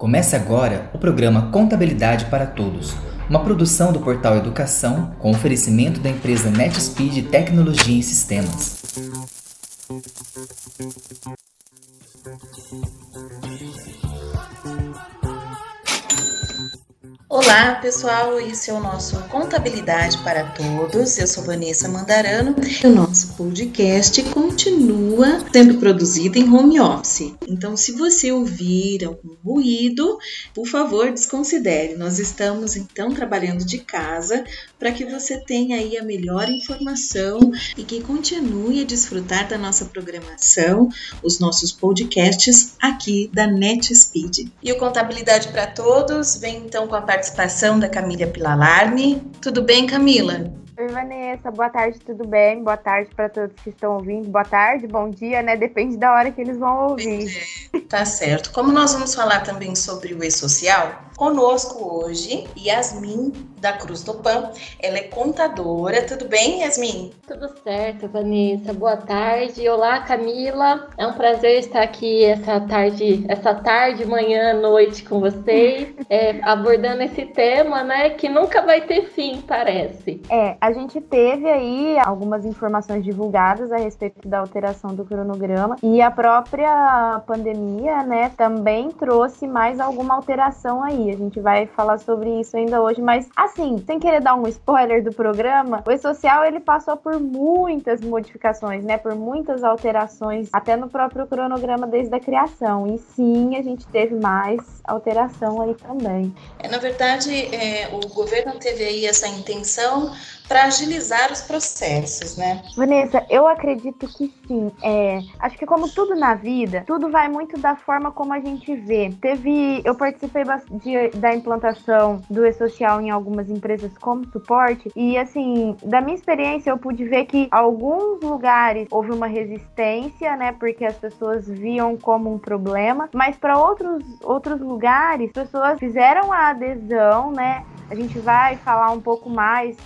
Começa agora o programa Contabilidade para Todos, uma produção do Portal Educação com oferecimento da empresa NetSpeed Tecnologia e Sistemas. Olá pessoal, esse é o nosso Contabilidade para Todos, eu sou Vanessa Mandarano e o nosso podcast continua sendo produzido em home office. Então se você ouvir algum ruído, por favor desconsidere, nós estamos então trabalhando de casa para que você tenha aí a melhor informação e que continue a desfrutar da nossa programação, os nossos podcasts aqui da NetSpeed. E o Contabilidade para Todos vem então com a participação da Camila Pilalarme. Tudo bem, Camila? Oi, Vanessa. Boa tarde, tudo bem? Boa tarde para todos que estão ouvindo. Boa tarde, bom dia, né? Depende da hora que eles vão ouvir. Tá certo. Como nós vamos falar também sobre o e-social, conosco hoje, Yasmin da Cruz do Pan. Ela é contadora. Tudo bem, Yasmin? Tudo certo, Vanessa. Boa tarde. Olá, Camila. É um prazer estar aqui essa tarde, manhã, noite com vocês, abordando esse tema, né, que nunca vai ter fim, parece. A gente teve aí algumas informações divulgadas a respeito da alteração do cronograma e a própria pandemia, né, também trouxe mais alguma alteração aí. A gente vai falar sobre isso ainda hoje, mas assim, sem querer dar um spoiler do programa, o e-social ele passou por muitas modificações, né, por muitas alterações, até no próprio cronograma desde a criação. E sim, a gente teve mais alteração aí também. Na verdade, o governo teve aí essa intenção para agilizar os processos, né? Vanessa, eu acredito que sim. Acho que como tudo na vida, tudo vai muito da forma como a gente vê. Eu participei da implantação do e-social em algumas empresas como suporte e, assim, da minha experiência, eu pude ver que alguns lugares houve uma resistência, né? Porque as pessoas viam como um problema, mas para outros lugares, as pessoas fizeram a adesão, né? A gente vai falar um pouco mais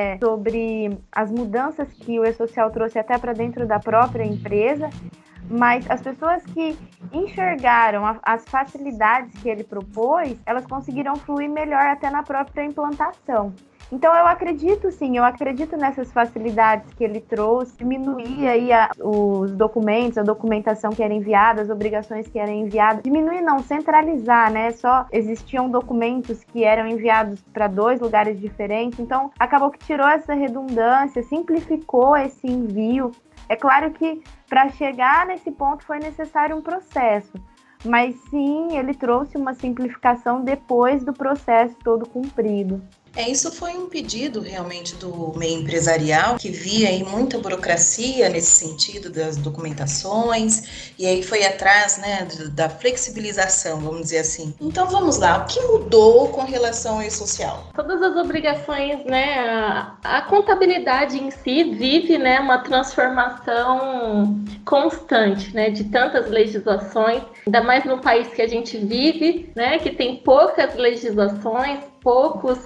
sobre as mudanças que o e-social trouxe até para dentro da própria empresa, mas as pessoas que enxergaram as facilidades que ele propôs, elas conseguiram fluir melhor até na própria implantação. Então eu acredito nessas facilidades que ele trouxe, diminuir aí os documentos, a documentação que era enviada, as obrigações que eram enviadas, diminuir não, centralizar, né, só existiam documentos que eram enviados para 2 lugares diferentes, então acabou que tirou essa redundância, simplificou esse envio. É claro que para chegar nesse ponto foi necessário um processo, mas sim, ele trouxe uma simplificação depois do processo todo cumprido. Isso foi um pedido realmente do meio empresarial, que via aí muita burocracia nesse sentido das documentações, e aí foi atrás, né, da flexibilização, vamos dizer assim. Então vamos lá, o que mudou com relação ao e-social? Todas as obrigações, né, a contabilidade em si vive, né, uma transformação constante, né, de tantas legislações, ainda mais no país que a gente vive, né, que tem poucas legislações, poucos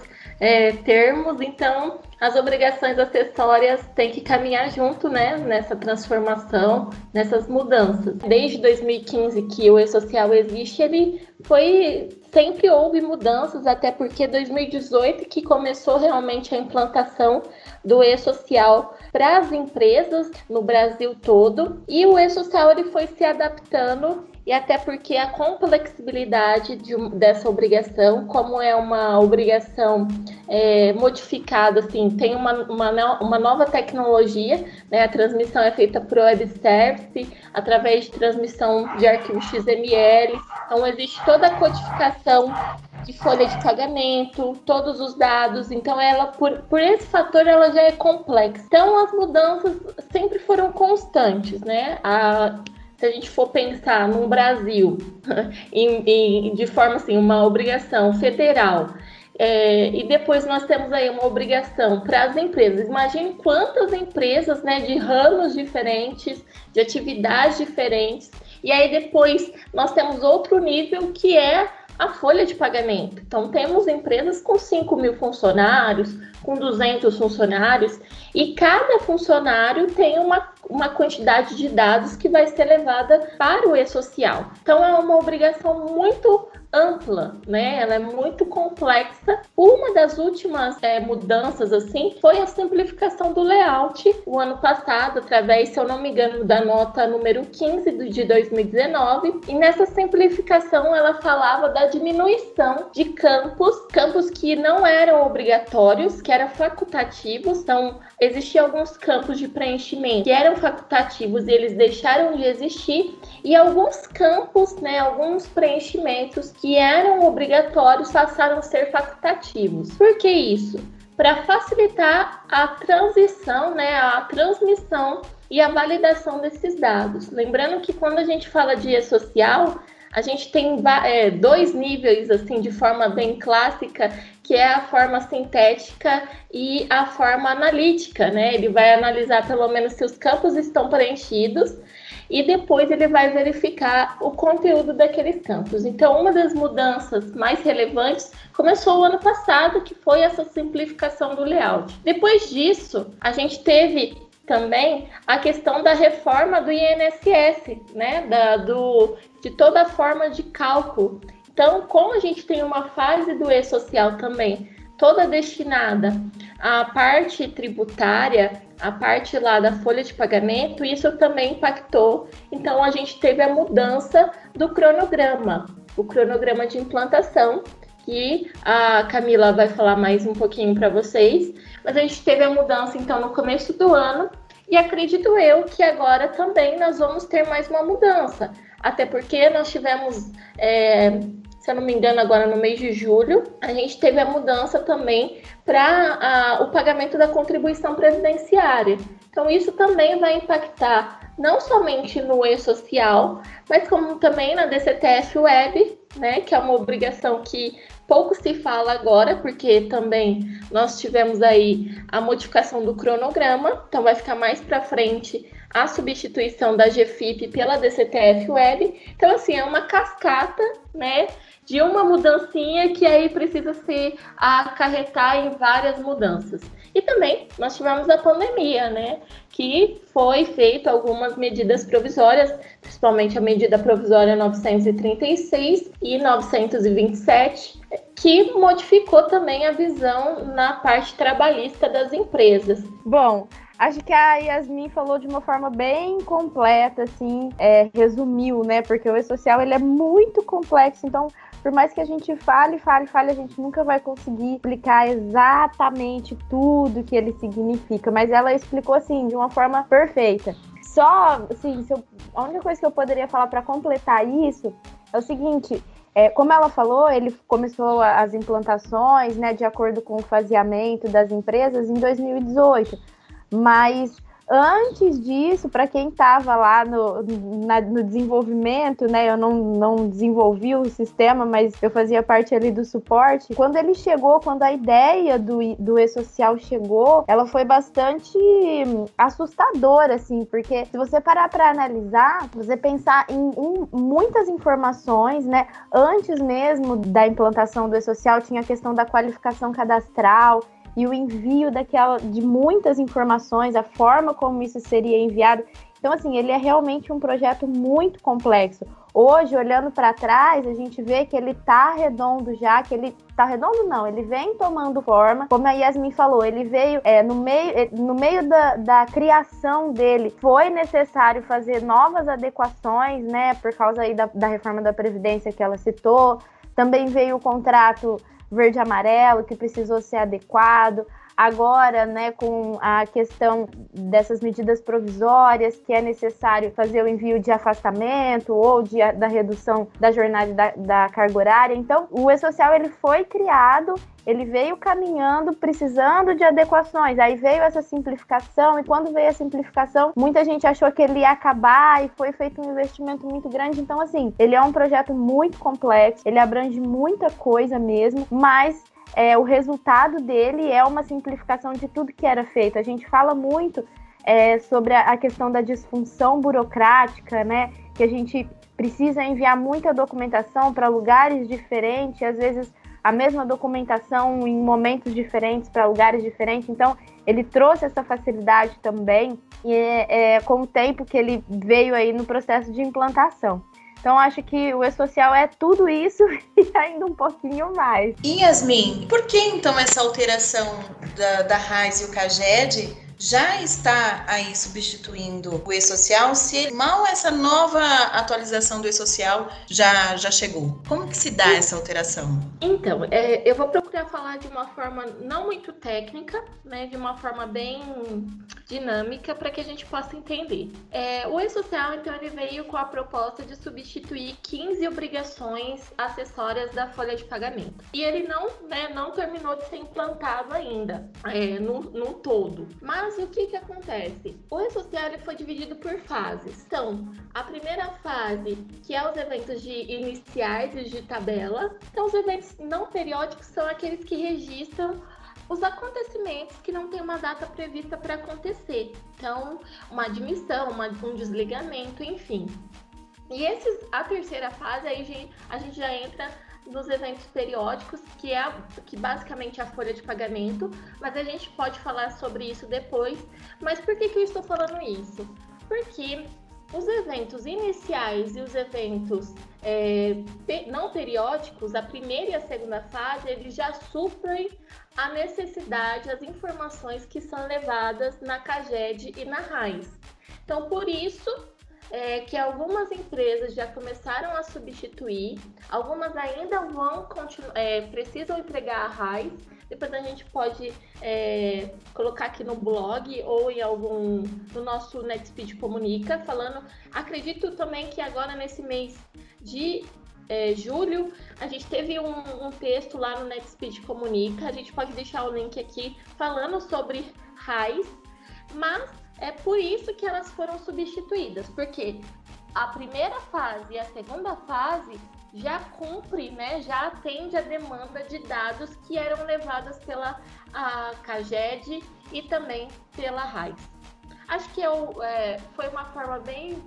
termos, então as obrigações acessórias têm que caminhar junto, né, nessa transformação, nessas mudanças. Desde 2015 que o e-social existe, sempre houve mudanças, até porque 2018 que começou realmente a implantação do e-social para as empresas no Brasil todo, e o e-social ele foi se adaptando. E até porque a complexibilidade dessa obrigação, como é uma obrigação modificada, assim, tem uma nova tecnologia, né? A transmissão é feita por web service, através de transmissão de arquivos XML, então existe toda a codificação de folha de pagamento, todos os dados, então ela, por esse fator, ela já é complexa. Então as mudanças sempre foram constantes, né? Se a gente for pensar no Brasil de forma assim, uma obrigação federal, e depois nós temos aí uma obrigação para as empresas. Imagine quantas empresas, né, de ramos diferentes, de atividades diferentes, e aí depois nós temos outro nível que é a folha de pagamento. Então temos empresas com 5.000 funcionários, com 200 funcionários, e cada funcionário tem uma quantidade de dados que vai ser levada para o e-social. Então é uma obrigação muito ampla, né? Ela é muito complexa. Uma das últimas mudanças, assim, foi a simplificação do layout o ano passado, através, se eu não me engano, da nota número 15 de 2019. E nessa simplificação, ela falava da diminuição de campos que não eram obrigatórios, que eram facultativos. Então, existiam alguns campos de preenchimento que eram facultativos e eles deixaram de existir, e alguns campos, né, alguns preenchimentos que eram obrigatórios passaram a ser facultativos. Por que isso? Para facilitar a transição, né, a transmissão e a validação desses dados. Lembrando que quando a gente fala de e-social, a gente tem dois níveis, assim, de forma bem clássica, que é a forma sintética e a forma analítica, né? Ele vai analisar pelo menos se os campos estão preenchidos e depois ele vai verificar o conteúdo daqueles campos. Então, uma das mudanças mais relevantes começou o ano passado, que foi essa simplificação do layout. Depois disso, a gente teve também a questão da reforma do INSS, né? De toda a forma de cálculo. Então, como a gente tem uma fase do e-social também, toda destinada à parte tributária, a parte lá da folha de pagamento, isso também impactou. Então, a gente teve a mudança do cronograma, o cronograma de implantação, que a Camila vai falar mais um pouquinho para vocês. Mas a gente teve a mudança, então, no começo do ano, e acredito eu que agora também nós vamos ter mais uma mudança. Até porque nós tivemos, se eu não me engano, agora no mês de julho, a gente teve a mudança também para o pagamento da contribuição previdenciária. Então, isso também vai impactar não somente no e-social, mas como também na DCTF Web, né, que é uma obrigação que pouco se fala agora, porque também nós tivemos aí a modificação do cronograma, então vai ficar mais para frente a substituição da GFIP pela DCTF Web. Então, assim, é uma cascata, né, de uma mudancinha que aí precisa se acarretar em várias mudanças. E também nós tivemos a pandemia, né, que foi feita algumas medidas provisórias, principalmente a medida provisória 936 e 927, que modificou também a visão na parte trabalhista das empresas. Bom, acho que a Yasmin falou de uma forma bem completa, assim, resumiu, né? Porque o e-social, ele é muito complexo, então, por mais que a gente fale, a gente nunca vai conseguir explicar exatamente tudo que ele significa, mas ela explicou, assim, de uma forma perfeita. Só, assim, a única coisa que eu poderia falar para completar isso é o seguinte: como ela falou, ele começou as implantações, né, de acordo com o faseamento das empresas em 2018, mas antes disso, para quem estava lá no desenvolvimento, né, eu não desenvolvi o sistema, mas eu fazia parte ali do suporte. Quando ele chegou, quando a ideia do e-social chegou, ela foi bastante assustadora, assim, porque se você parar para analisar, você pensar em muitas informações, né, antes mesmo da implantação do e-social, tinha a questão da qualificação cadastral, e o envio de muitas informações, a forma como isso seria enviado. Então, assim, ele é realmente um projeto muito complexo. Hoje, olhando para trás, a gente vê que ele tá redondo já, que ele tá redondo não, ele vem tomando forma. Como a Yasmin falou, ele veio no meio da criação dele, foi necessário fazer novas adequações, né, por causa aí da reforma da Previdência que ela citou. Também veio o contrato verde e amarelo, que precisou ser adequado. Agora, né, com a questão dessas medidas provisórias, que é necessário fazer o envio de afastamento ou da redução da jornada da carga horária. Então, o e-social, ele foi criado, ele veio caminhando, precisando de adequações. Aí veio essa simplificação, e quando veio a simplificação, muita gente achou que ele ia acabar e foi feito um investimento muito grande. Então, assim, ele é um projeto muito complexo, ele abrange muita coisa mesmo, mas o resultado dele é uma simplificação de tudo que era feito. A gente fala muito sobre a questão da disfunção burocrática, né? Que a gente precisa enviar muita documentação para lugares diferentes, às vezes a mesma documentação em momentos diferentes para lugares diferentes. Então, ele trouxe essa facilidade também, e com o tempo que ele veio aí no processo de implantação. Então, acho que o E-Social é tudo isso e ainda um pouquinho mais. E Yasmin, por que então essa alteração da RAIS e o CAGED já está aí substituindo o E-Social, se mal essa nova atualização do E-Social já chegou? Como que se dá essa alteração? Então, eu vou procurar falar de uma forma não muito técnica, né, de uma forma bem dinâmica, para que a gente possa entender. O E-Social, então, ele veio com a proposta de substituir 15 obrigações acessórias da folha de pagamento. E ele não terminou de ser implantado ainda, no todo. Mas o que acontece? O E-Social ele foi dividido por fases. Então, a primeira fase, que é os eventos iniciais e de tabela. Então, os eventos não periódicos são aqueles que registram os acontecimentos que não tem uma data prevista para acontecer. Então, uma admissão, um desligamento, enfim. E a terceira fase, aí a gente já entra nos eventos periódicos, que basicamente é a folha de pagamento, mas a gente pode falar sobre isso depois. Mas por que eu estou falando isso? Porque os eventos iniciais e os eventos não periódicos, a primeira e a segunda fase, eles já suprem a necessidade, as informações que são levadas na CAGED e na RAIS. Então, por isso que algumas empresas já começaram a substituir, algumas ainda precisam entregar a RAIS. Depois a gente pode colocar aqui no blog ou no nosso NetSpeed Comunica, falando. Acredito também que agora nesse mês de julho, a gente teve um texto lá no NetSpeed Comunica, a gente pode deixar o link aqui falando sobre RAIS, mas é por isso que elas foram substituídas, porque a primeira fase e a segunda fase já cumpre, né, já atende a demanda de dados que eram levadas pela CAGED e também pela RAIS. Acho que foi uma forma bem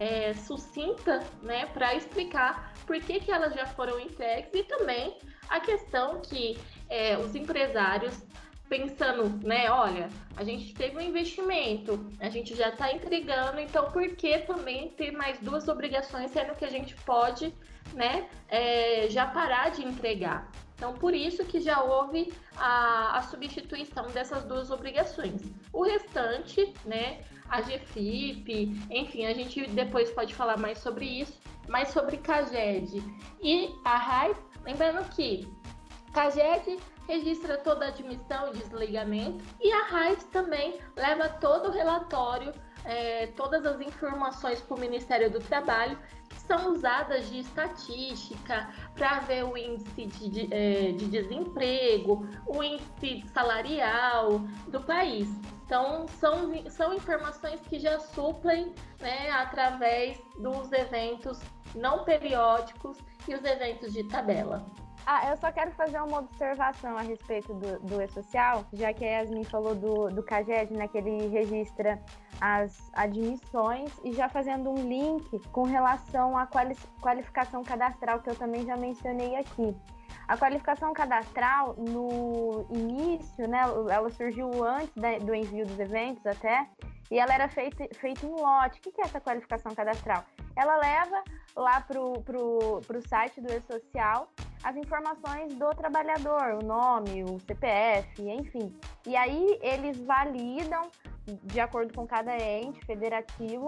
sucinta, né, para explicar por que elas já foram entregues e também a questão que os empresários pensando, né, olha, a gente teve um investimento, a gente já está entregando, então por que também ter mais 2 obrigações, sendo que a gente pode, né, já parar de entregar? Então, por isso que já houve a substituição dessas 2 obrigações. O restante, né, a GFIP, enfim, a gente depois pode falar mais sobre isso, mas sobre CAGED e a RAIS, lembrando que CAGED registra toda a admissão e desligamento e a RAIS também leva todo o relatório, todas as informações para o Ministério do Trabalho, que são usadas de estatística para ver o índice de desemprego, o índice salarial do país. Então, são informações que já suplem, né, através dos eventos não periódicos e os eventos de tabela. Eu só quero fazer uma observação a respeito do E-Social, já que a Yasmin falou do CAGED, né, que ele registra as admissões, e já fazendo um link com relação à qualificação cadastral, que eu também já mencionei aqui. A qualificação cadastral, no início, né, ela surgiu antes do envio dos eventos até, e ela era feita em lote. O que é essa qualificação cadastral? Ela leva lá para o site do E-Social as informações do trabalhador, o nome, o CPF, enfim. E aí eles validam, de acordo com cada ente federativo,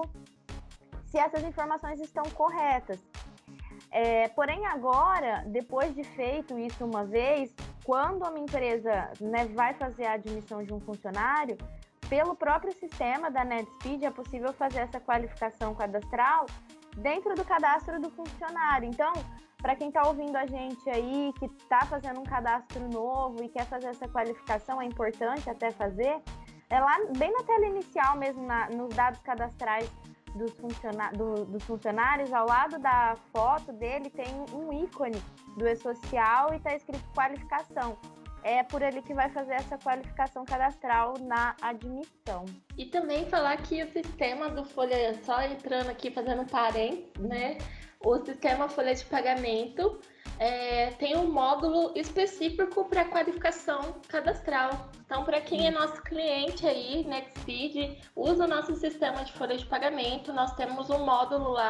se essas informações estão corretas. Porém, agora, depois de feito isso uma vez, quando uma empresa, né, vai fazer a admissão de um funcionário, pelo próprio sistema da NetSpeed é possível fazer essa qualificação cadastral dentro do cadastro do funcionário. Então, para quem está ouvindo a gente aí, que está fazendo um cadastro novo e quer fazer essa qualificação, é importante até fazer, lá bem na tela inicial mesmo, nos dados cadastrais dos funcionários, ao lado da foto dele tem um ícone do E-Social e está escrito qualificação. É por ele que vai fazer essa qualificação cadastral na admissão. E também falar que o sistema do Folha, só entrando aqui, fazendo parênteses, né? O sistema Folha de Pagamento tem um módulo específico para qualificação cadastral. Então, para quem é nosso cliente aí, NetSpeed, usa o nosso sistema de Folha de Pagamento, nós temos um módulo lá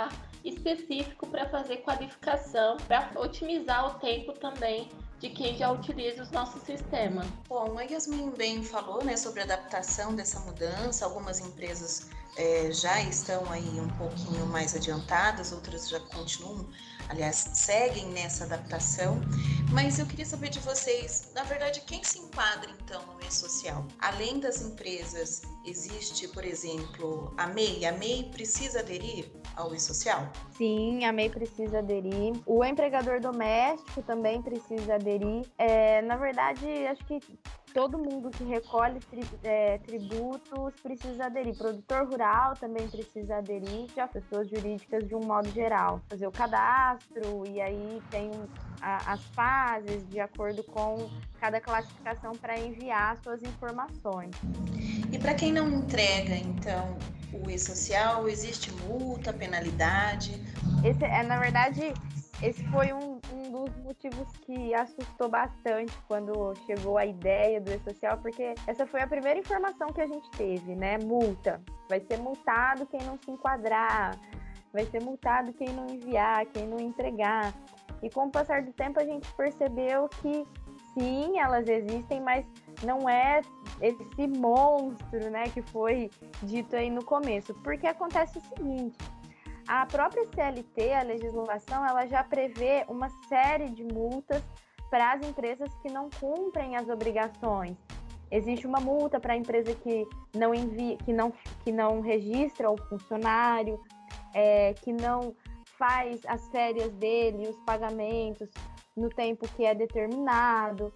específico para fazer qualificação, para otimizar o tempo também de quem já utiliza os nossos sistemas. Bom, a Yasmin bem falou, né, sobre a adaptação dessa mudança. Algumas empresas já estão aí um pouquinho mais adiantadas, outras já continuam, aliás, seguem nessa adaptação. Mas eu queria saber de vocês, na verdade, quem se enquadra então no e-social? Além das empresas, existe, por exemplo, a MEI? A MEI precisa aderir ao e-social? Sim, a MEI precisa aderir. O empregador doméstico também precisa aderir. Na verdade, acho que todo mundo que recolhe tributos precisa aderir. Produtor rural também precisa aderir. Já pessoas jurídicas de um modo geral. Fazer o cadastro e aí tem as fases de acordo com cada classificação para enviar suas informações. E para quem não entrega, então, o e-social, existe multa, penalidade? Na verdade, esse foi um dos motivos que assustou bastante quando chegou a ideia do e-social, porque essa foi a primeira informação que a gente teve, né? Multa. Vai ser multado quem não se enquadrar, vai ser multado quem não enviar, quem não entregar. E com o passar do tempo a gente percebeu que sim, elas existem, mas não é esse monstro, né, que foi dito aí no começo. Porque acontece o seguinte: a própria CLT, a legislação, ela já prevê uma série de multas para as empresas que não cumprem as obrigações. Existe uma multa para a empresa que não envia, que não registra o funcionário, que não faz as férias dele, os pagamentos no tempo que é determinado,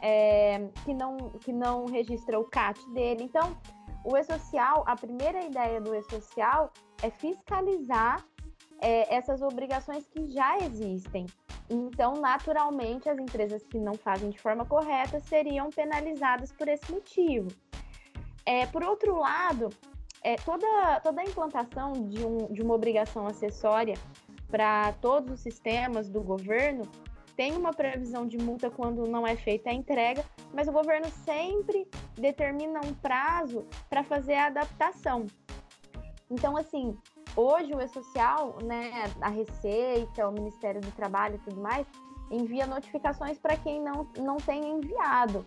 que não registra o CAT dele. Então, o e-social, a primeira ideia do e-social é fiscalizar essas obrigações que já existem. Então, naturalmente, as empresas que não fazem de forma correta seriam penalizadas por esse motivo. Por outro lado, toda a implantação de uma obrigação acessória para todos os sistemas do governo tem uma previsão de multa quando não é feita a entrega, mas o governo sempre determina um prazo para fazer a adaptação. Então, assim, hoje o e-social, né, a Receita, o Ministério do Trabalho e tudo mais, envia notificações para quem não tem enviado,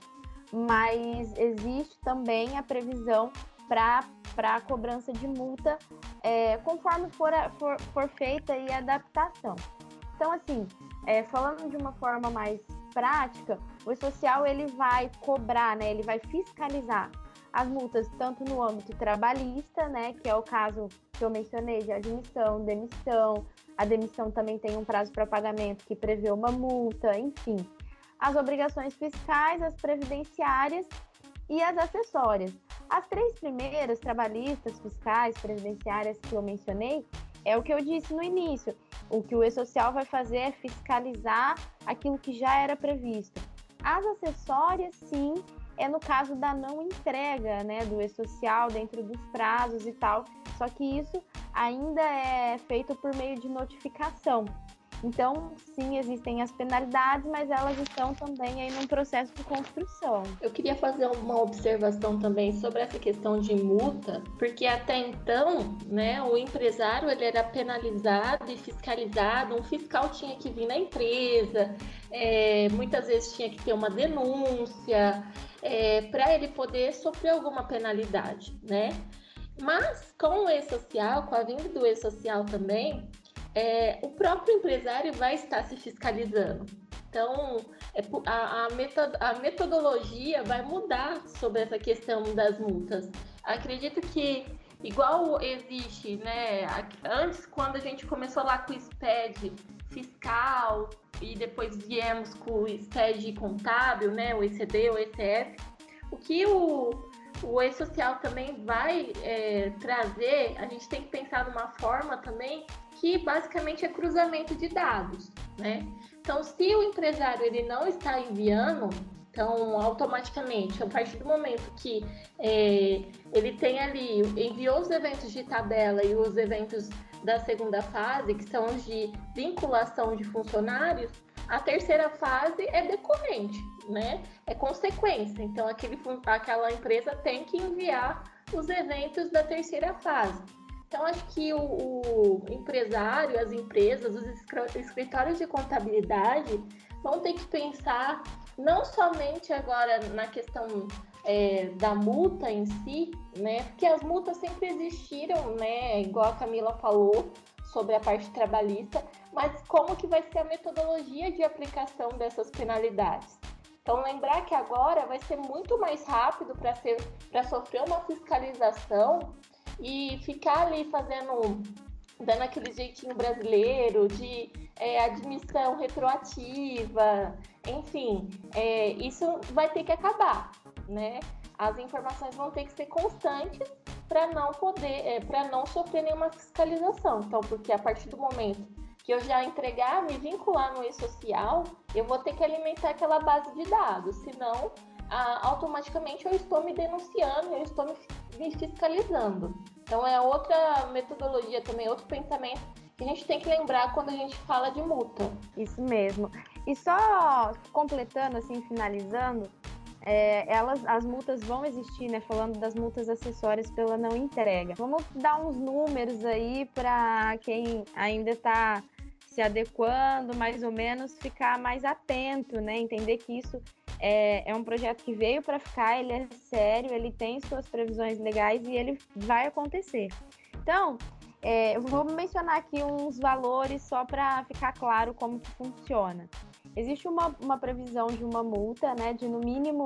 mas existe também a previsão para a cobrança de multa conforme for feita aí a adaptação. Então, assim, falando de uma forma mais prática, o e-social ele vai cobrar, né, ele vai fiscalizar as multas tanto no âmbito trabalhista, né, que é o caso que eu mencionei de admissão, demissão. A demissão também tem um prazo para pagamento que prevê uma multa, enfim. As obrigações fiscais, as previdenciárias e as acessórias. As três primeiras, trabalhistas, fiscais, previdenciárias, que eu mencionei, é o que eu disse no início. O que o e-social vai fazer é fiscalizar aquilo que já era previsto. As acessórias, sim, é no caso da não entrega, né, do e-social dentro dos prazos e tal. Só que isso ainda é feito por meio de notificação. Então, sim, existem as penalidades, mas elas estão também aí num processo de construção. Eu queria fazer uma observação também sobre essa questão de multa, porque até então, né, o empresário ele era penalizado e fiscalizado, um fiscal tinha que vir na empresa, muitas vezes tinha que ter uma denúncia, para ele poder sofrer alguma penalidade, né? Mas com o e-social, com a vinda do e-social também, o próprio empresário vai estar se fiscalizando. Então, a metodologia vai mudar sobre essa questão das multas. Acredito que, igual existe, né, antes, quando a gente começou lá com o SPED fiscal e depois viemos com o SPED contábil, né, o ECD, o ECF, o que o e-social também vai trazer, a gente tem que pensar numa forma também que basicamente é cruzamento de dados, né? Então, se o empresário ele não está enviando, então automaticamente, a partir do momento que ele tem ali, enviou os eventos de tabela e os eventos da segunda fase, que são os de vinculação de funcionários, a terceira fase é decorrente, né? É consequência. Então, aquela empresa tem que enviar os eventos da terceira fase. Então, acho que o empresário, as empresas, os escritórios de contabilidade vão ter que pensar não somente agora na questão da multa em si, né? Porque as multas sempre existiram, né? Igual a Camila falou sobre a parte trabalhista, mas como que vai ser a metodologia de aplicação dessas penalidades? Então, lembrar que agora vai ser muito mais rápido para sofrer uma fiscalização e ficar ali dando aquele jeitinho brasileiro de admissão retroativa, enfim, isso vai ter que acabar, né? As informações vão ter que ser constantes para não sofrer nenhuma fiscalização. Então, porque a partir do momento que eu já entregar, me vincular no e-social, eu vou ter que alimentar aquela base de dados, senão automaticamente eu estou me denunciando, eu estou me fiscalizando. Então é outra metodologia também, outro pensamento que a gente tem que lembrar quando a gente fala de multa. Isso mesmo. E só completando, assim, finalizando, as multas vão existir, né? Falando das multas acessórias pela não entrega. Vamos dar uns números aí para quem ainda está se adequando, mais ou menos, ficar mais atento, né? Entender que isso é um projeto que veio para ficar, ele é sério, ele tem suas previsões legais e ele vai acontecer. Então, eu vou mencionar aqui uns valores só para ficar claro como que funciona. Existe uma previsão de uma multa, né, de no mínimo,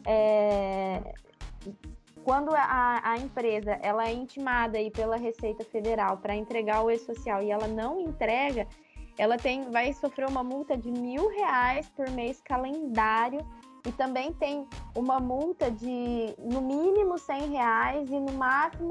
quando a empresa ela é intimada aí pela Receita Federal para entregar o e-social e ela não entrega, ela vai sofrer uma multa de R$1.000 por mês calendário e também tem uma multa de no mínimo R$100 e no máximo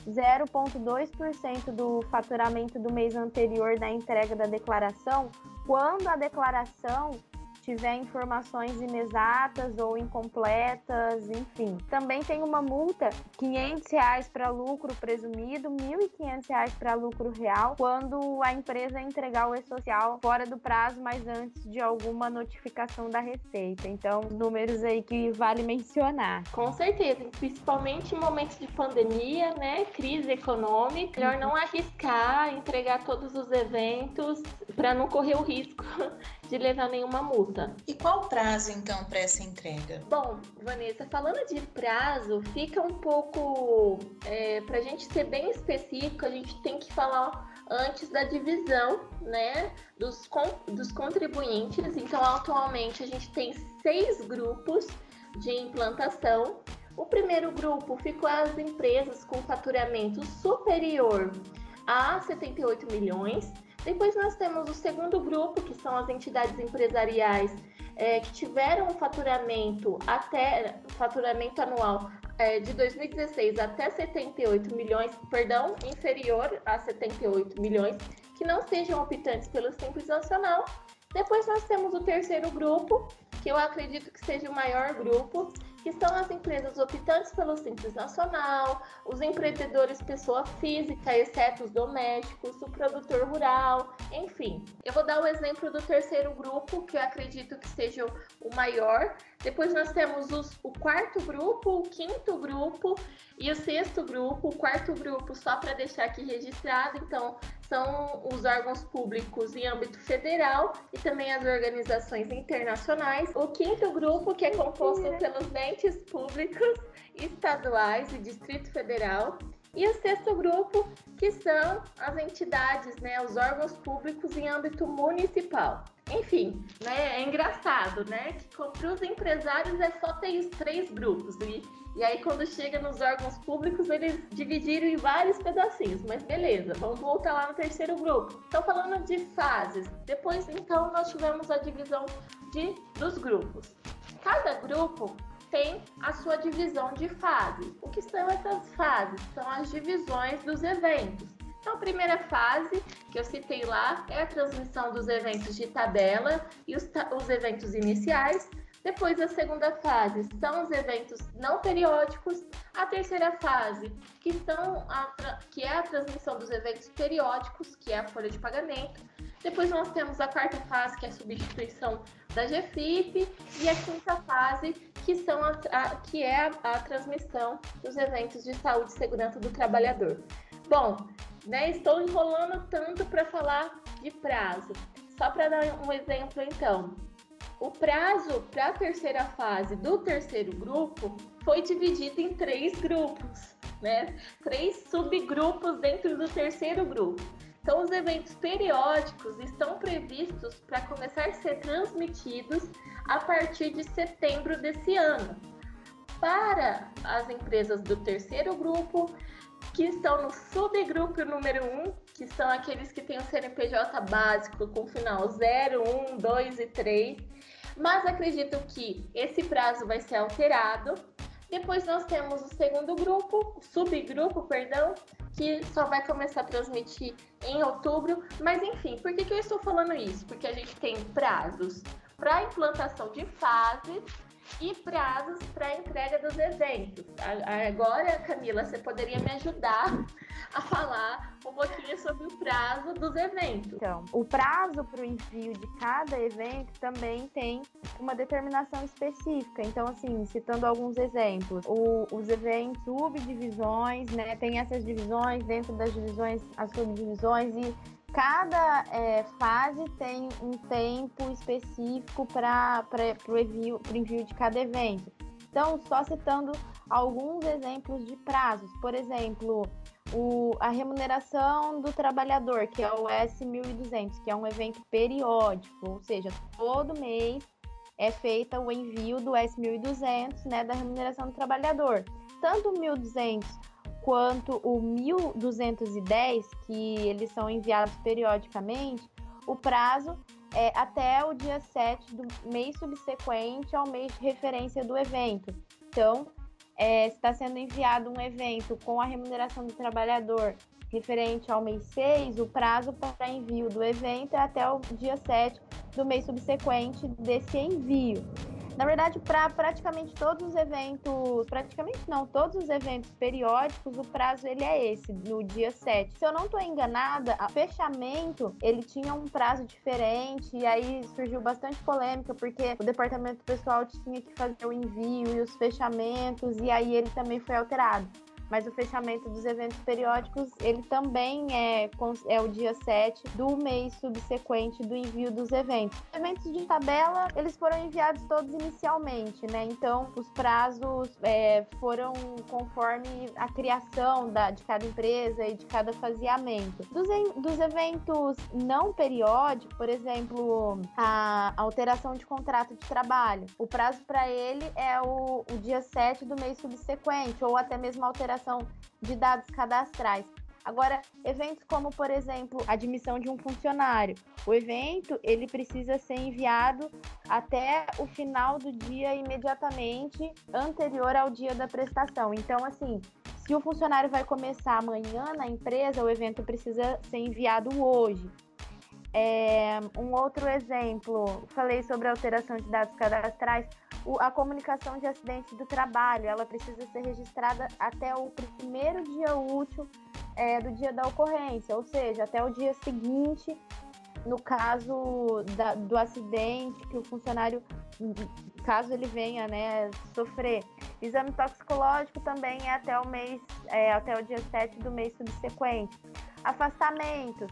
0,2% do faturamento do mês anterior da entrega da declaração, quando a declaração tiver informações inexatas ou incompletas, enfim. Também tem uma multa, R$500 para lucro presumido, R$1.500 para lucro real, quando a empresa entregar o e-social fora do prazo, mas antes de alguma notificação da Receita. Então, números aí que vale mencionar. Com certeza, principalmente em momentos de pandemia, né, crise econômica, melhor não arriscar entregar todos os eventos para não correr o risco de levar nenhuma multa. E qual o prazo, então, para essa entrega? Bom, Vanessa, falando de prazo, fica um pouco... para a gente ser bem específico, a gente tem que falar antes da divisão, né, dos contribuintes. Então, atualmente, a gente tem 6 grupos de implantação. O primeiro grupo ficou as empresas com faturamento superior a 78 milhões. Depois nós temos o segundo grupo, que são as entidades empresariais que tiveram um faturamento anual de 2016 até 78 milhões, inferior a 78 milhões, que não sejam optantes pelo Simples Nacional. Depois nós temos o terceiro grupo, que eu acredito que seja o maior grupo, que são as empresas optantes pelo Simples Nacional, os empreendedores pessoa física, exceto os domésticos, o produtor rural, enfim. Eu vou dar o exemplo do terceiro grupo, que eu acredito que seja o maior. Depois nós temos o quarto grupo, o quinto grupo e o sexto grupo. O quarto grupo, só para deixar aqui registrado, então, são os órgãos públicos em âmbito federal e também as organizações internacionais. O quinto grupo, que é composto pelos entes públicos, estaduais e Distrito Federal. E o sexto grupo, que são as entidades, né, os órgãos públicos em âmbito municipal. Enfim, né, é engraçado, né, que para os empresários é só ter os 3 grupos. E aí, quando chega nos órgãos públicos, eles dividiram em vários pedacinhos. Mas beleza, vamos voltar lá no terceiro grupo. Então, falando de fases. Depois, então, nós tivemos a divisão dos grupos. Cada grupo tem a sua divisão de fases. O que são essas fases? São as divisões dos eventos. Então, a primeira fase que eu citei lá é a transmissão dos eventos de tabela e os eventos iniciais. Depois, a segunda fase são os eventos não periódicos. A terceira fase, que é a transmissão dos eventos periódicos, que é a folha de pagamento. Depois nós temos a quarta fase, que é a substituição da GFIP. E a quinta fase, que é a transmissão dos eventos de saúde e segurança do trabalhador. Bom, né? Estou enrolando tanto para falar de prazo. Só para dar um exemplo, então. O prazo para a terceira fase do terceiro grupo foi dividido em 3 grupos, né? 3 subgrupos dentro do terceiro grupo. Então, os eventos periódicos estão previstos para começar a ser transmitidos a partir de setembro desse ano. Para as empresas do terceiro grupo, que estão no subgrupo número 1, que são aqueles que têm o CNPJ básico com final 0, 1, 2 e 3, mas acredito que esse prazo vai ser alterado. Depois nós temos o segundo grupo, o subgrupo, perdão, que só vai começar a transmitir em outubro. Mas enfim, por que eu estou falando isso? Porque a gente tem prazos para implantação de fases e prazos para entrega dos eventos. Agora, Camila, você poderia me ajudar a falar um pouquinho sobre o prazo dos eventos. Então, o prazo para o envio de cada evento também tem uma determinação específica. Então, assim, citando alguns exemplos, os eventos, subdivisões, né, tem essas divisões, dentro das divisões, as subdivisões, e cada fase tem um tempo específico para o envio de cada evento. Então, só citando alguns exemplos de prazos. Por exemplo, a remuneração do trabalhador, que é o S1200, que é um evento periódico, ou seja, todo mês é feita o envio do S1200, né, da remuneração do trabalhador. Tanto o 1200 quanto o 1210, que eles são enviados periodicamente, o prazo é até o dia 7 do mês subsequente ao mês de referência do evento. Então, está sendo enviado um evento com a remuneração do trabalhador referente ao mês 6, o prazo para envio do evento é até o dia 7 do mês subsequente desse envio. Na verdade, para praticamente todos os eventos, todos os eventos periódicos, o prazo ele é esse, no dia 7. Se eu não estou enganada, o fechamento, ele tinha um prazo diferente, e aí surgiu bastante polêmica, porque o departamento pessoal tinha que fazer o envio e os fechamentos, e aí ele também foi alterado. Mas o fechamento dos eventos periódicos, ele também é o dia 7 do mês subsequente do envio dos eventos. Os eventos de tabela, eles foram enviados todos inicialmente, né? Então, os prazos foram conforme a criação de cada empresa e de cada faseamento. Dos eventos não periódicos, por exemplo, a alteração de contrato de trabalho, o prazo para ele é o dia 7 do mês subsequente, ou até mesmo a alteração de dados cadastrais. Agora, eventos como, por exemplo, a admissão de um funcionário. O evento, ele precisa ser enviado até o final do dia imediatamente anterior ao dia da prestação. Então, assim, se o funcionário vai começar amanhã na empresa, o evento precisa ser enviado hoje. Um outro exemplo, falei sobre a alteração de dados cadastrais. A comunicação de acidente do trabalho, ela precisa ser registrada até o primeiro dia útil do dia da ocorrência, ou seja, até o dia seguinte, no caso do acidente que o funcionário, caso ele venha, né, sofrer. Exame toxicológico também é até o dia 7 do mês subsequente. Afastamento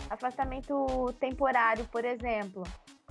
temporário, por exemplo.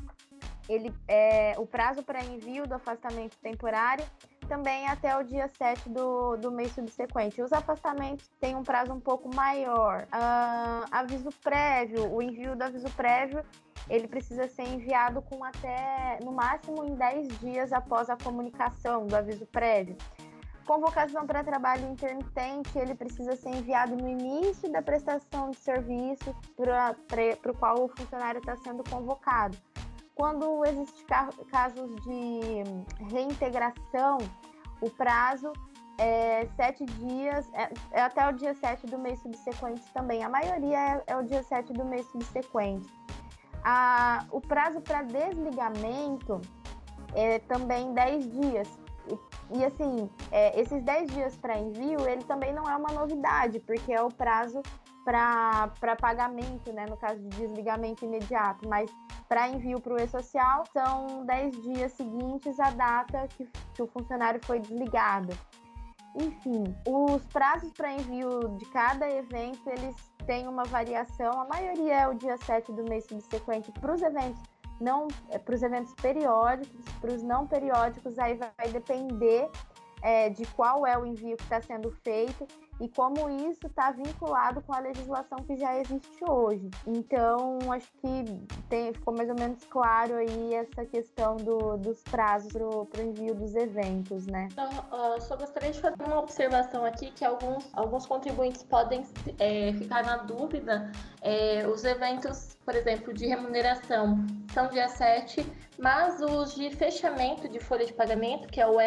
O prazo para envio do afastamento temporário também é até o dia 7 do mês subsequente. Os afastamentos têm um prazo um pouco maior. Aviso prévio, o envio do aviso prévio, ele precisa ser enviado com até, no máximo, em 10 dias após a comunicação do aviso prévio. Convocação para trabalho intermitente, ele precisa ser enviado no início da prestação de serviço para o qual o funcionário está sendo convocado. Quando existem casos de reintegração, o prazo é 7 dias, é até o dia 7 do mês subsequente também. A maioria é o dia 7 do mês subsequente. O prazo para desligamento é também 10 dias. E assim, esses 10 dias para envio, ele também não é uma novidade, porque é o prazo para pagamento, né, no caso de desligamento imediato, mas para envio para o E-Social são 10 dias seguintes à data que o funcionário foi desligado. Enfim, os prazos para envio de cada evento, eles tem uma variação, a maioria é o dia 7 do mês subsequente para os eventos. Não, para os eventos periódicos, para os não periódicos, aí vai depender de qual é o envio que está sendo feito e como isso está vinculado com a legislação que já existe hoje. Então, acho que ficou mais ou menos claro aí essa questão dos prazos para o envio dos eventos, né? Então, só gostaria de fazer uma observação aqui, que alguns contribuintes podem ficar na dúvida. Os eventos, por exemplo, de remuneração são dia 7, mas os de fechamento de folha de pagamento, que é o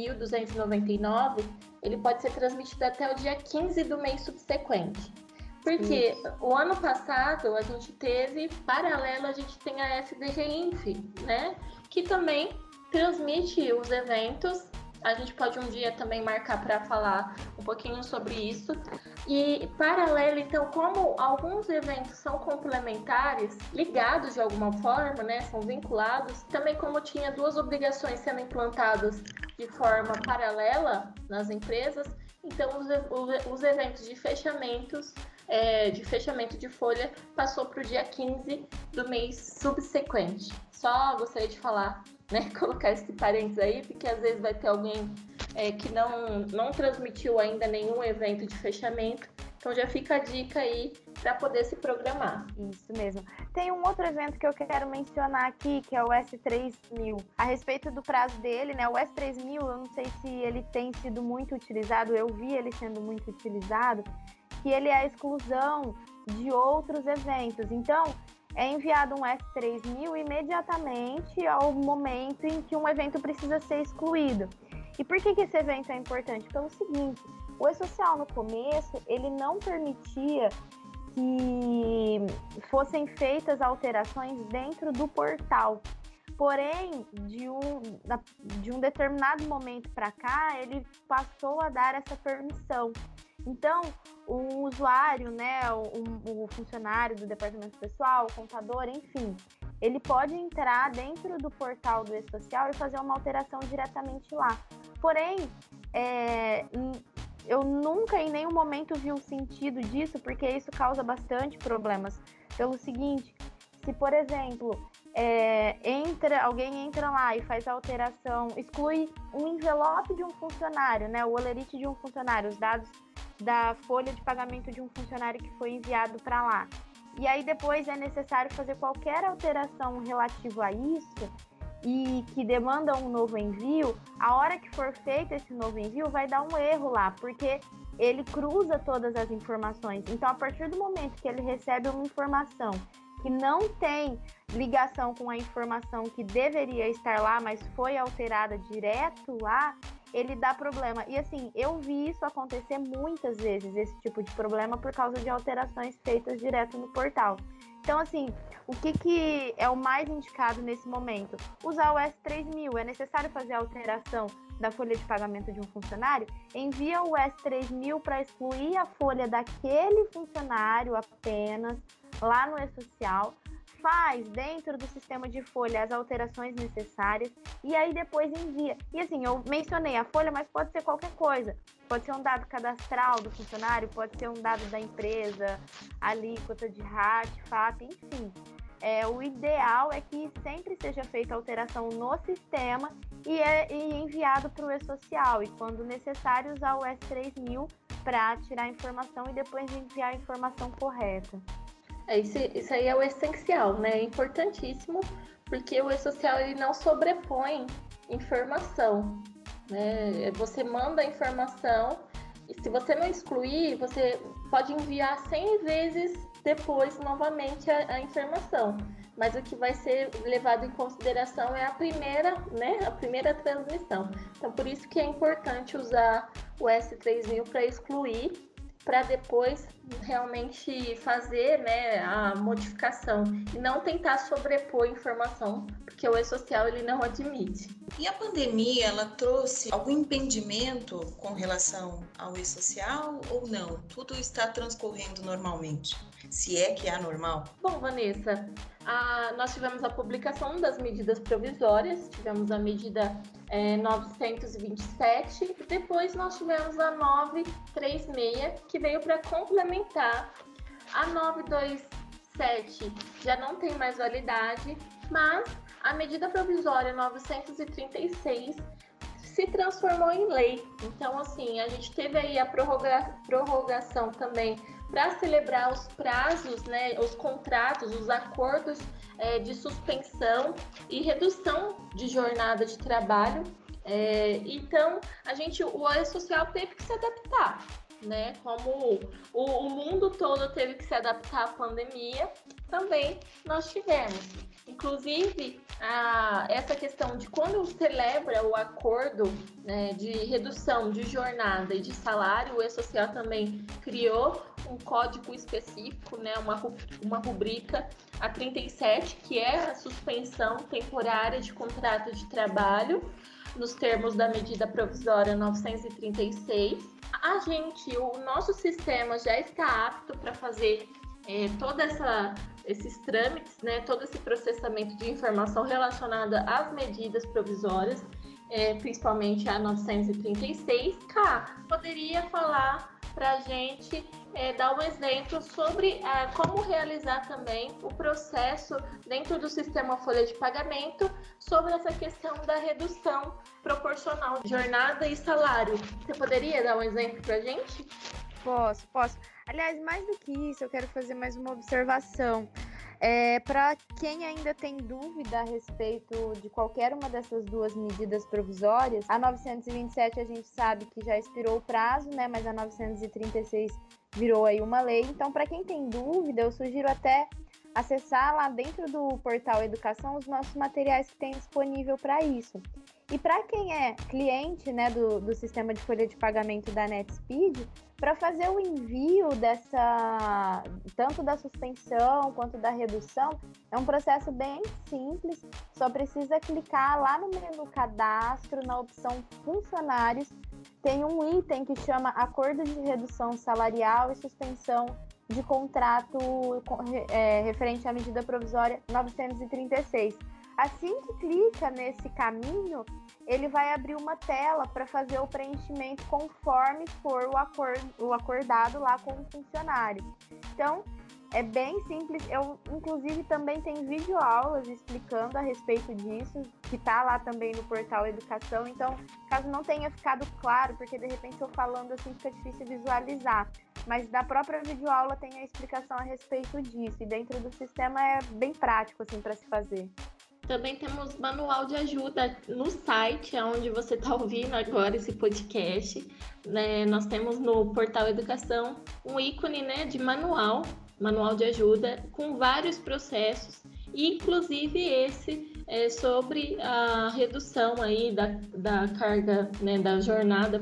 S1299, ele pode ser transmitido até o dia 15 do mês subsequente. Porque o ano passado a gente teve, paralelo, a gente tem a SDG-Inf, né? Que também transmite os eventos. A gente pode um dia também marcar para falar um pouquinho sobre isso. E paralelo, então, como alguns eventos são complementares, ligados de alguma forma, né, são vinculados, também como tinha duas obrigações sendo implantadas de forma paralela nas empresas, então os eventos de fechamento de folha passou para o dia 15 do mês subsequente. Só gostaria de falar, né, colocar esse parênteses aí, porque às vezes vai ter alguém que não transmitiu ainda nenhum evento de fechamento, então já fica a dica aí para poder se programar. Isso mesmo. Tem um outro evento que eu quero mencionar aqui, que é o S3000. A respeito do prazo dele, né, o S3000, eu não sei se ele tem sido muito utilizado, eu vi ele sendo muito utilizado, que ele é a exclusão de outros eventos. Então, é enviado um S3000 imediatamente ao momento em que um evento precisa ser excluído. E por que esse evento é importante? Pelo seguinte, o E-Social no começo, ele não permitia que fossem feitas alterações dentro do portal. Porém, de um determinado momento para cá, ele passou a dar essa permissão. Então, o usuário, né, o funcionário do departamento pessoal, o contador, enfim, ele pode entrar dentro do portal do E-Social e fazer uma alteração diretamente lá. Porém, eu nunca em nenhum momento vi o sentido disso, porque isso causa bastante problemas. Pelo seguinte, se, por exemplo, alguém entra lá e faz a alteração, exclui um envelope de um funcionário, né, o olerite de um funcionário, os dados da folha de pagamento de um funcionário que foi enviado para lá. E aí depois é necessário fazer qualquer alteração relativa a isso e que demanda um novo envio. A hora que for feito esse novo envio vai dar um erro lá, porque ele cruza todas as informações. Então, a partir do momento que ele recebe uma informação que não tem ligação com a informação que deveria estar lá, mas foi alterada direto lá, ele dá problema. E assim, eu vi isso acontecer muitas vezes, esse tipo de problema, por causa de alterações feitas direto no portal. Então, assim, o que é o mais indicado nesse momento? Usar o S3000. É necessário fazer a alteração da folha de pagamento de um funcionário? Envia o S3000 para excluir a folha daquele funcionário apenas, lá no E-Social, faz dentro do sistema de folha as alterações necessárias e aí depois envia. E assim, eu mencionei a folha, mas pode ser qualquer coisa. Pode ser um dado cadastral do funcionário, pode ser um dado da empresa, alíquota de RAT, FAP, enfim. O ideal é que sempre seja feita alteração no sistema e enviado para o E-Social. E quando necessário, usar o S3000 para tirar a informação e depois enviar a informação correta. Isso aí é o essencial, né? É importantíssimo, porque o E-Social ele não sobrepõe informação, né? Você manda a informação e se você não excluir, você pode enviar 100 vezes depois novamente a informação. Mas o que vai ser levado em consideração é a primeira transmissão. Então, por isso que é importante usar o S3000 para excluir, para depois realmente fazer, né, a modificação e não tentar sobrepor informação, porque o E-Social ele não admite. E a pandemia, ela trouxe algum impedimento com relação ao E-Social ou não? Tudo está transcorrendo normalmente, se é que é normal? Bom, Vanessa, nós tivemos a publicação das medidas provisórias, tivemos a medida 927 e depois nós tivemos a 936, que veio para complementar A 927 já não tem mais validade, mas a medida provisória 936 se transformou em lei. Então, assim, a gente teve aí a prorrogação também para celebrar os prazos, né, os contratos, os acordos de suspensão e redução de jornada de trabalho. Então, o E-Social teve que se adaptar, né? Como o mundo todo teve que se adaptar à pandemia, também nós tivemos. Inclusive, essa questão de quando celebra o acordo, né, de redução de jornada e de salário, o E-Social também criou um código específico, né, uma rubrica, a 37, que é a suspensão temporária de contrato de trabalho, nos termos da medida provisória 936. O nosso sistema já está apto para fazer todos esses trâmites, né, todo esse processamento de informação relacionada às medidas provisórias, principalmente a 936. Poderia falar para a gente, dar um exemplo sobre como realizar também o processo dentro do sistema folha de pagamento sobre essa questão da redução proporcional de jornada e salário. Você poderia dar um exemplo para a gente? Posso. Aliás, mais do que isso, eu quero fazer mais uma observação. Para quem ainda tem dúvida a respeito de qualquer uma dessas duas medidas provisórias, a 927 a gente sabe que já expirou o prazo, né? Mas a 936 virou aí uma lei. Então, para quem tem dúvida, eu sugiro até acessar lá dentro do portal Educação os nossos materiais que tem disponível para isso. E para quem é cliente, né, do sistema de folha de pagamento da NetSpeed, para fazer o envio tanto da suspensão quanto da redução, é um processo bem simples, só precisa clicar lá no menu cadastro, na opção funcionários, tem um item que chama acordo de redução salarial e suspensão de contrato referente à medida provisória 936. Assim que clica nesse caminho, ele vai abrir uma tela para fazer o preenchimento conforme for o acordado lá com o funcionário. Então, é bem simples. Eu, inclusive, também tenho videoaulas explicando a respeito disso, que está lá também no portal Educação. Então, caso não tenha ficado claro, porque de repente eu falando assim fica difícil visualizar, mas da própria videoaula tem a explicação a respeito disso. E dentro do sistema é bem prático assim para se fazer. Também temos manual de ajuda no site, onde você está ouvindo agora esse podcast. Né? Nós temos no portal Educação um ícone, né, de manual de ajuda, com vários processos, inclusive esse sobre a redução aí da carga, né, da jornada,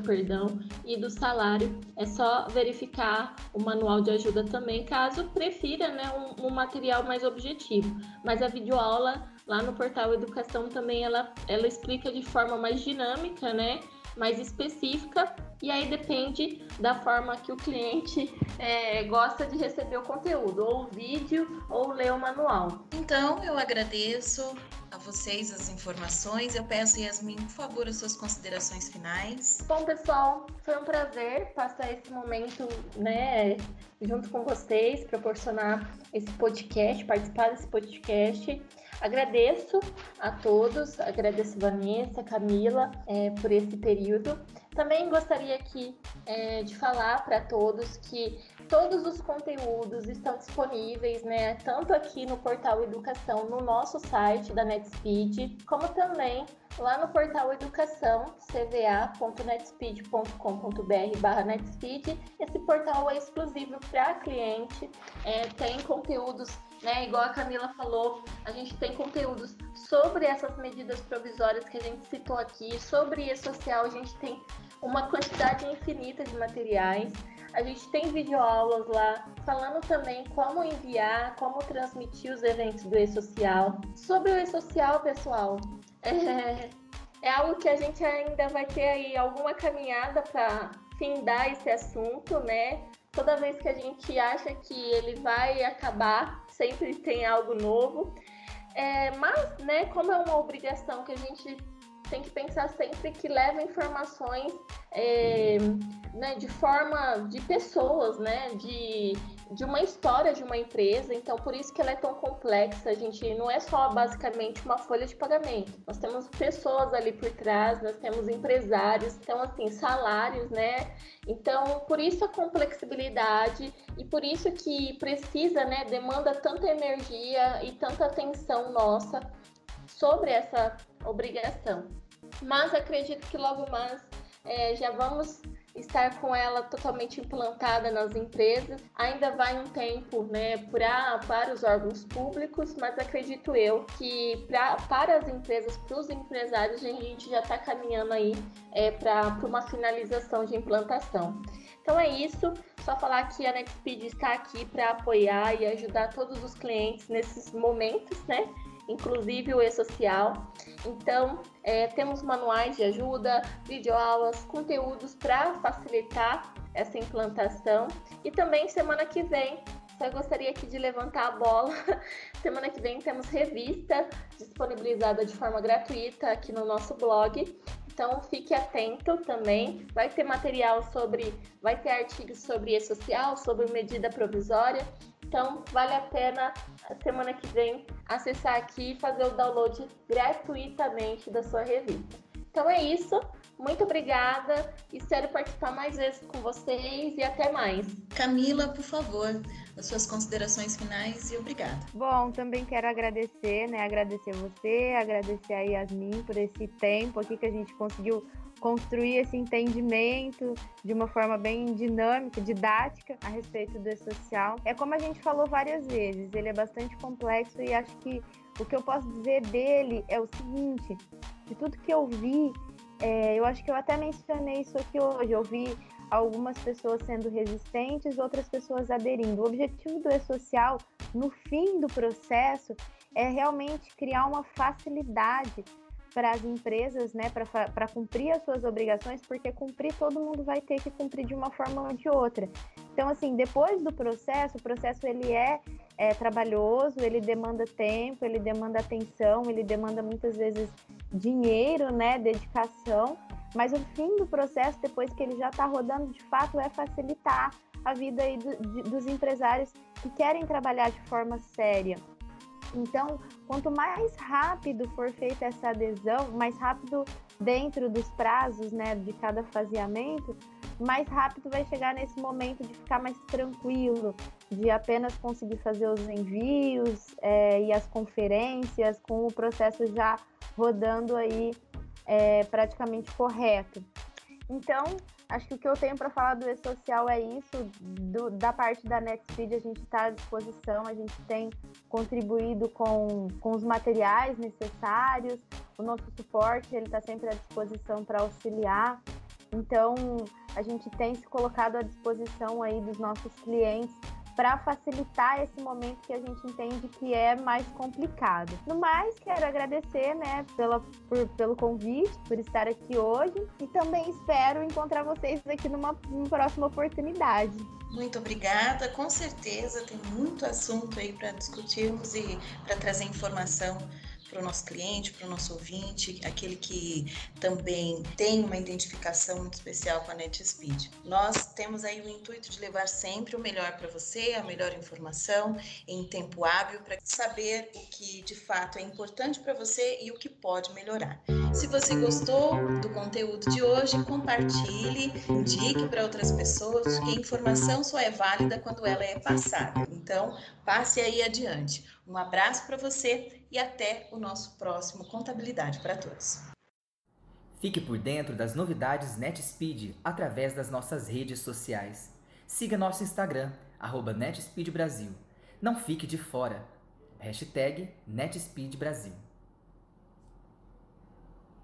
e do salário. É só verificar o manual de ajuda também, caso prefira, né, um material mais objetivo. Mas a videoaula lá no portal Educação também ela explica de forma mais dinâmica, né, mais específica, e aí depende da forma que o cliente gosta de receber o conteúdo, ou o vídeo, ou ler o manual. Então, eu agradeço a vocês as informações. Eu peço, Yasmin, por favor, as suas considerações finais. Bom, pessoal, foi um prazer passar esse momento, né, junto com vocês, proporcionar esse podcast, participar desse podcast. Agradeço a todos, agradeço Vanessa, Camila, por esse período. Também gostaria aqui de falar para todos que todos os conteúdos estão disponíveis, né, tanto aqui no portal Educação, no nosso site da NetSpeed, como também lá no portal Educação, cva.netspeed.com.br/netspeed. Esse portal é exclusivo para cliente, tem conteúdos, né, igual a Camila falou, a gente tem conteúdos sobre essas medidas provisórias que a gente citou aqui, sobre E-Social, a gente tem uma quantidade infinita de materiais. A gente tem videoaulas lá, falando também como enviar, como transmitir os eventos do E-Social. Sobre o E-Social, pessoal, é algo que a gente ainda vai ter aí alguma caminhada para findar esse assunto, né? Toda vez que a gente acha que ele vai acabar, sempre tem algo novo. Mas, né, como é uma obrigação que a gente tem que pensar sempre que leva informações, né, de forma de pessoas, né, de de uma história de uma empresa, então por isso que ela é tão complexa. A gente não é só basicamente uma folha de pagamento, nós temos pessoas ali por trás, nós temos empresários, então assim, salários, né? Então por isso a complexibilidade e por isso que precisa, né, demanda tanta energia e tanta atenção nossa sobre essa obrigação. Mas acredito que logo mais já vamos estar com ela totalmente implantada nas empresas. Ainda vai um tempo, né, para os órgãos públicos, mas acredito eu que para as empresas, para os empresários, a gente já está caminhando aí para uma finalização de implantação. Então é isso, só falar que a NetSpeed está aqui para apoiar e ajudar todos os clientes nesses momentos, né? Inclusive o e-social. Então, temos manuais de ajuda, videoaulas, conteúdos para facilitar essa implantação. E também semana que vem, só gostaria aqui de levantar a bola, semana que vem temos revista disponibilizada de forma gratuita aqui no nosso blog. Então fique atento também, vai ter vai ter artigos sobre e-social, sobre medida provisória. Então, vale a pena, semana que vem, acessar aqui e fazer o download gratuitamente da sua revista. Então é isso, muito obrigada, espero participar mais vezes com vocês e até mais. Camila, por favor, as suas considerações finais e obrigada. Bom, também quero agradecer, né? Agradecer você, agradecer a Yasmin por esse tempo aqui que a gente conseguiu construir esse entendimento de uma forma bem dinâmica, didática a respeito do e-social. É como a gente falou várias vezes, ele é bastante complexo e acho que o que eu posso dizer dele é o seguinte, de tudo que eu vi, eu acho que eu até mencionei isso aqui hoje, eu vi algumas pessoas sendo resistentes, outras pessoas aderindo. O objetivo do e-social, no fim do processo, é realmente criar uma facilidade para as empresas, né, para cumprir as suas obrigações, porque cumprir todo mundo vai ter que cumprir de uma forma ou de outra. Então, assim, depois do processo, o processo ele é trabalhoso, ele demanda tempo, ele demanda atenção, ele demanda muitas vezes dinheiro, né, dedicação, mas o fim do processo, depois que ele já está rodando, de fato, é facilitar a vida aí dos empresários que querem trabalhar de forma séria. Então, quanto mais rápido for feita essa adesão, mais rápido dentro dos prazos, né, de cada faseamento, mais rápido vai chegar nesse momento de ficar mais tranquilo, de apenas conseguir fazer os envios e as conferências com o processo já rodando aí praticamente correto. Então, acho que o que eu tenho para falar do e-social é isso. Da parte da NetSpeed, a gente está à disposição, a gente tem contribuído com os materiais necessários, o nosso suporte ele está sempre à disposição para auxiliar. Então, a gente tem se colocado à disposição aí dos nossos clientes para facilitar esse momento que a gente entende que é mais complicado. No mais, quero agradecer, né, pelo convite, por estar aqui hoje e também espero encontrar vocês aqui numa próxima oportunidade. Muito obrigada, com certeza tem muito assunto aí para discutirmos e para trazer informação para o nosso cliente, para o nosso ouvinte, aquele que também tem uma identificação muito especial com a NetSpeed. Nós temos aí o intuito de levar sempre o melhor para você, a melhor informação em tempo hábil para saber o que de fato é importante para você e o que pode melhorar. Se você gostou do conteúdo de hoje, compartilhe, indique para outras pessoas, que a informação só é válida quando ela é passada. Então, passe aí adiante. Um abraço para você e até o nosso próximo Contabilidade para Todos. Fique por dentro das novidades NetSpeed através das nossas redes sociais. Siga nosso Instagram, @NetSpeedBrasil. Não fique de fora. #NetSpeedBrasil.